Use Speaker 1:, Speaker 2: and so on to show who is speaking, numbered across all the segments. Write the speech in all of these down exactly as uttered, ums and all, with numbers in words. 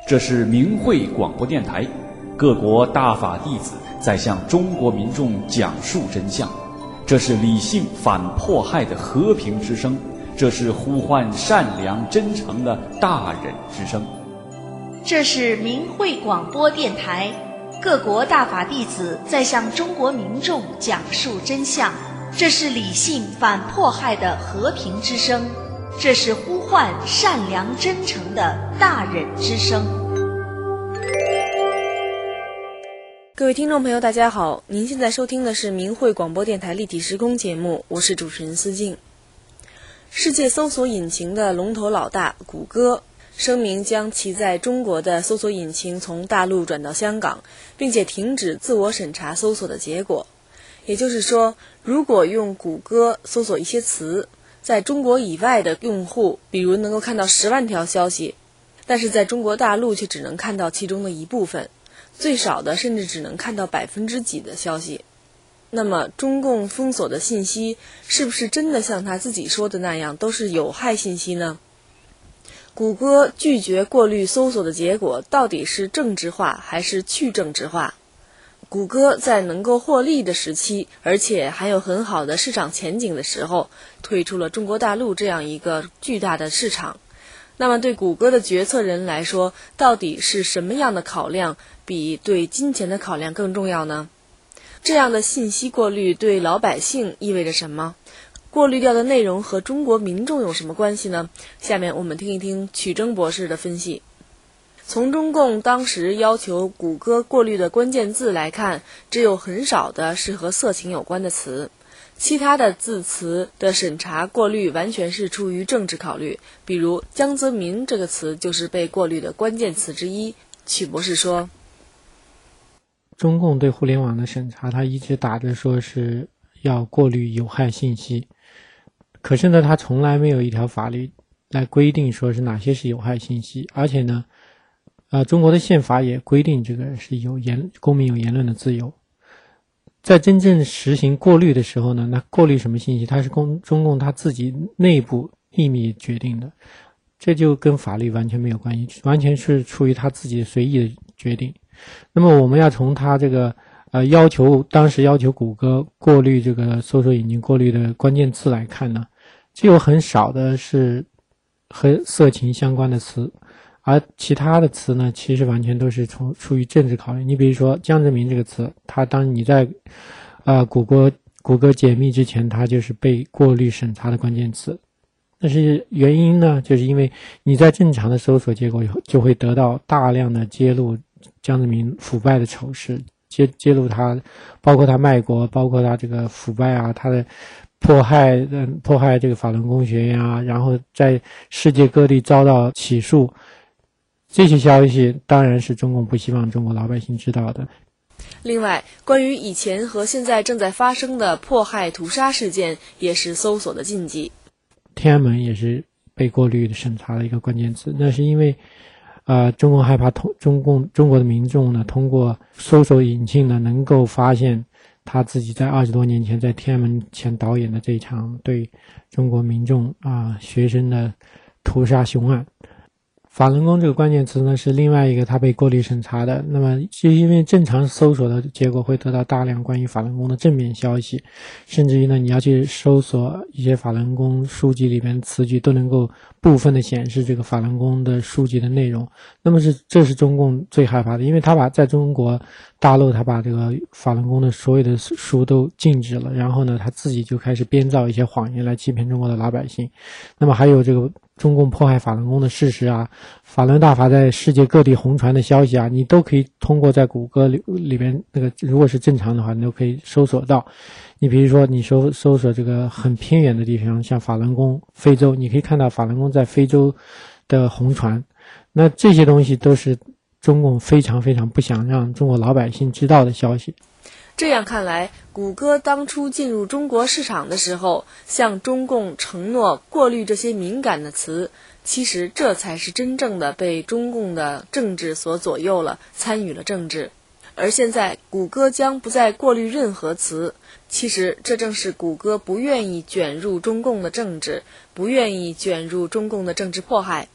Speaker 1: 这是明慧广播电台，各国大法弟子在向中国民众讲述真相。这是理性反迫害的和平之声，这是呼唤善良真诚的大忍之声。
Speaker 2: 这是明慧广播电台，各国大法弟子在向中国民众讲述真相。这是理性反迫害的和平之声，这是呼唤善良真诚的大忍之声。
Speaker 3: 各位听众朋友大家好，您现在收听的是明慧广播电台立体时空节目，我是主持人思静。世界搜索引擎的龙头老大谷歌声明将其在中国的搜索引擎从大陆转到香港，并且停止自我审查搜索的结果。也就是说，如果用谷歌搜索一些词，在中国以外的用户比如能够看到十万条消息，但是在中国大陆却只能看到其中的一部分，最少的甚至只能看到百分之几的消息。那么中共封锁的信息是不是真的像他自己说的那样都是有害信息呢？谷歌拒绝过滤搜索的结果到底是政治化还是去政治化？谷歌在能够获利的时期，而且还有很好的市场前景的时候，退出了中国大陆这样一个巨大的市场。那么对谷歌的决策人来说，到底是什么样的考量比对金钱的考量更重要呢？这样的信息过滤对老百姓意味着什么？过滤掉的内容和中国民众有什么关系呢？下面我们听一听曲征博士的分析。从中共当时要求谷歌过滤的关键字来看，只有很少的是和色情有关的词，其他的字词的审查过滤完全是出于政治考虑，比如江泽民这个词就是被过滤的关键词之一。曲博士说，
Speaker 4: 中共对互联网的审查，他一直打着说是要过滤有害信息，可是呢，他从来没有一条法律来规定说是哪些是有害信息，而且呢呃，中国的宪法也规定这个是有言公民有言论的自由。在真正实行过滤的时候呢，那过滤什么信息，它是公中共他自己内部秘密决定的，这就跟法律完全没有关系，完全是出于他自己随意的决定。那么我们要从他这个呃要求当时要求谷歌过滤这个搜索引擎过滤的关键词来看呢，只有很少的是和色情相关的词。而其他的词呢，其实完全都是出出于政治考虑。你比如说江泽民这个词，它当你在呃谷歌谷歌解密之前，它就是被过滤审查的关键词。但是原因呢，就是因为你在正常的搜索结果就会得到大量的揭露江泽民腐败的丑事，揭揭露他包括他卖国，包括他这个腐败啊，他的迫害嗯迫害这个法轮功学员啊，然后在世界各地遭到起诉。这些消息当然是中共不希望中国老百姓知道的。
Speaker 3: 另外，关于以前和现在正在发生的迫害屠杀事件，也是搜索的禁忌。
Speaker 4: 天安门也是被过滤审查的一个关键词，那是因为呃，中共害怕通中共中国的民众呢，通过搜索引擎呢，能够发现他自己在二十多年前在天安门前导演的这场对中国民众啊、呃、学生的屠杀凶案。法轮功这个关键词呢，是另外一个它被过滤审查的。那么就因为正常搜索的结果会得到大量关于法轮功的正面消息，甚至于呢，你要去搜索一些法轮功书籍里面词句，都能够部分的显示这个法轮功的书籍的内容。那么是这是中共最害怕的，因为他把在中国大陆他把这个法轮功的所有的书都禁止了，然后呢，他自己就开始编造一些谎言来欺骗中国的老百姓。那么还有这个中共迫害法轮功的事实啊，法轮大法在世界各地红传的消息啊，你都可以通过在谷歌里里边那个，如果是正常的话，你都可以搜索到。你比如说你搜搜索这个很偏远的地方，像法轮功非洲，你可以看到法轮功在非洲的红传。那这些东西都是中共非常非常不想让中国老百姓知道的消息。
Speaker 3: 这样看来，谷歌当初进入中国市场的时候，向中共承诺过滤这些敏感的词，其实这才是真正的被中共的政治所左右了，参与了政治。而现在谷歌将不再过滤任何词，其实这正是谷歌不愿意卷入中共的政治，不愿意卷入中共的政治迫害。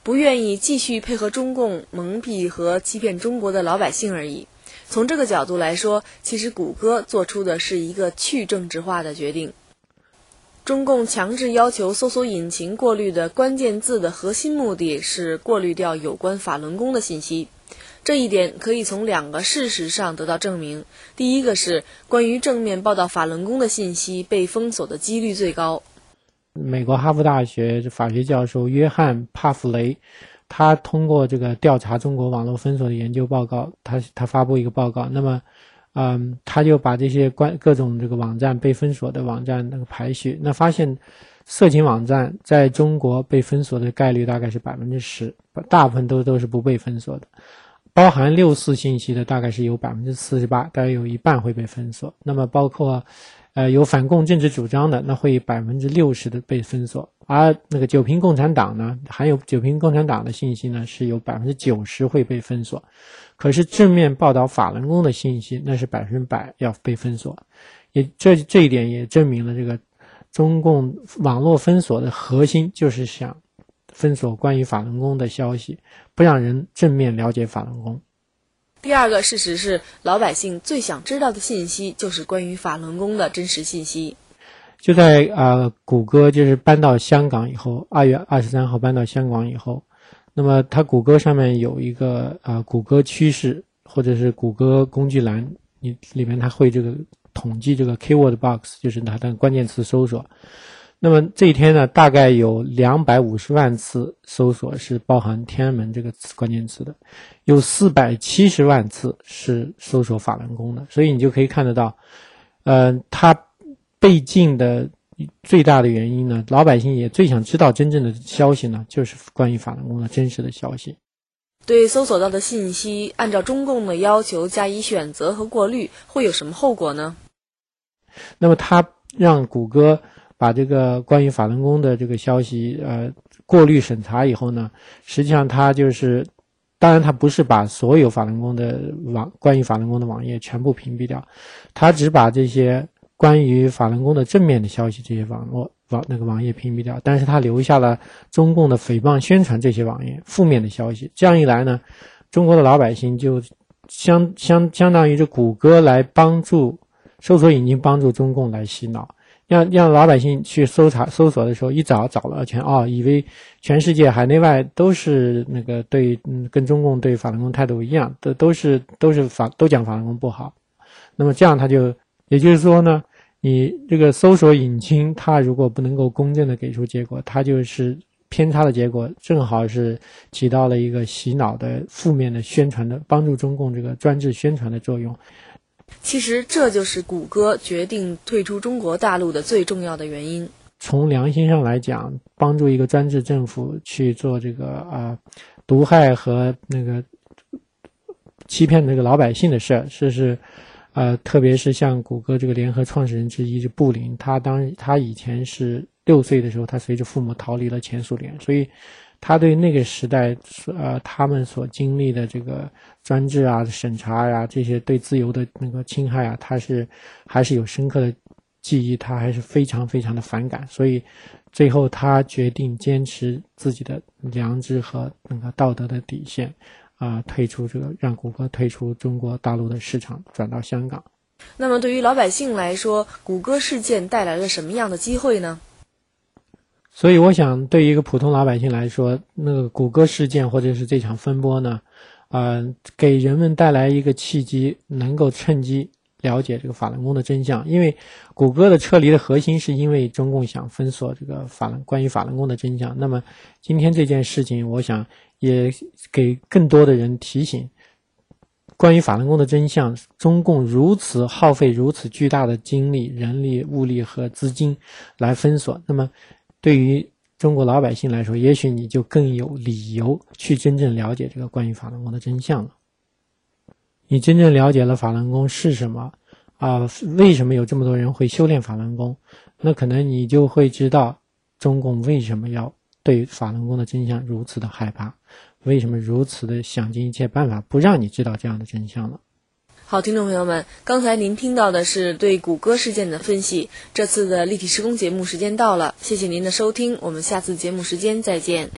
Speaker 3: 不愿意继续配合中共蒙蔽和欺骗中国的老百姓而已。从这个角度来说，其实谷歌做出的是一个去政治化的决定。中共强制要求搜索引擎过滤的关键字的核心目的是过滤掉有关法轮功的信息。这一点可以从两个事实上得到证明。第一个是关于正面报道法轮功的信息被封锁的几率最高。
Speaker 4: 美国哈佛大学法学教授约翰帕夫雷，他通过这个调查中国网络封锁的研究报告，他他发布一个报告，那么嗯，他就把这些关各种这个网站被封锁的网站那个排序，那发现色情网站在中国被封锁的概率大概是百分之十，大部分都都是不被封锁的。包含六四信息的大概是有百分之四十八，大概有一半会被封锁。那么包括呃有反共政治主张的，那会百分之六十的被封锁。而那个九评共产党呢，含有九评共产党的信息呢，是有百分之九十会被封锁。可是正面报道法轮功的信息，那是百分之百要被封锁。也这这一点也证明了这个中共网络封锁的核心就是想封锁关于法轮功的消息，不让人正面了解法轮功。
Speaker 3: 第二个事实是，老百姓最想知道的信息就是关于法轮功的真实信息。
Speaker 4: 就在呃谷歌就是搬到香港以后，二月二十三号搬到香港以后，那么它谷歌上面有一个呃谷歌趋势或者是谷歌工具栏，你里面它会这个统计这个 keyword box， 就是它的关键词搜索。那么这一天呢，大概有两百五十万次搜索是包含天安门这个词关键词的，有四百七十万次是搜索法轮功的，所以你就可以看得到，呃，它被禁的最大的原因呢，老百姓也最想知道真正的消息呢，就是关于法轮功的真实的消息。
Speaker 3: 对搜索到的信息，按照中共的要求加以选择和过滤，会有什么后果呢？
Speaker 4: 那么它让谷歌把这个关于法轮功的这个消息呃过滤审查以后呢，实际上它就是当然它不是把所有法轮功的网关于法轮功的网页全部屏蔽掉，它只把这些关于法轮功的正面的消息这些网络网那个网页屏蔽掉，但是它留下了中共的诽谤宣传这些网页负面的消息。这样一来呢，中国的老百姓就相相相当于这谷歌来帮助搜索引擎帮助中共来洗脑。让让老百姓去搜查搜索的时候，一找找了全哦，以为全世界海内外都是那个对嗯跟中共对法轮功态度一样，都都是都是法都讲法轮功不好。那么这样他就也就是说呢，你这个搜索引擎它如果不能够公正的给出结果，它就是偏差的结果，正好是起到了一个洗脑的负面的宣传的帮助中共这个专制宣传的作用。
Speaker 3: 其实这就是谷歌决定退出中国大陆的最重要的原因。
Speaker 4: 从良心上来讲，帮助一个专制政府去做这个啊、呃、毒害和那个欺骗这个老百姓的事儿，这是呃特别是像谷歌这个联合创始人之一是布林，他当他以前是六岁的时候，他随着父母逃离了前苏联，所以他对那个时代呃他们所经历的这个专制啊审查呀、啊、这些对自由的那个侵害啊，他是还是有深刻的记忆，他还是非常非常的反感，所以最后他决定坚持自己的良知和那个道德的底线啊、呃，退出这个让谷歌退出中国大陆的市场，转到香港。
Speaker 3: 那么对于老百姓来说，谷歌事件带来了什么样的机会呢？
Speaker 4: 所以我想对于一个普通老百姓来说，那个谷歌事件或者是这场风波呢，呃，给人们带来一个契机，能够趁机了解这个法轮功的真相。因为谷歌的撤离的核心是因为中共想封锁这个法轮关于法轮功的真相。那么今天这件事情，我想也给更多的人提醒，关于法轮功的真相，中共如此耗费如此巨大的精力、人力、物力和资金来封锁，那么对于中国老百姓来说，也许你就更有理由去真正了解这个关于法轮功的真相了。你真正了解了法轮功是什么啊、呃，为什么有这么多人会修炼法轮功，那可能你就会知道中共为什么要对法轮功的真相如此的害怕，为什么如此的想尽一切办法不让你知道这样的真相了。
Speaker 3: 好，听众朋友们，刚才您听到的是对谷歌事件的分析。这次的立体施工节目时间到了，谢谢您的收听，我们下次节目时间再见。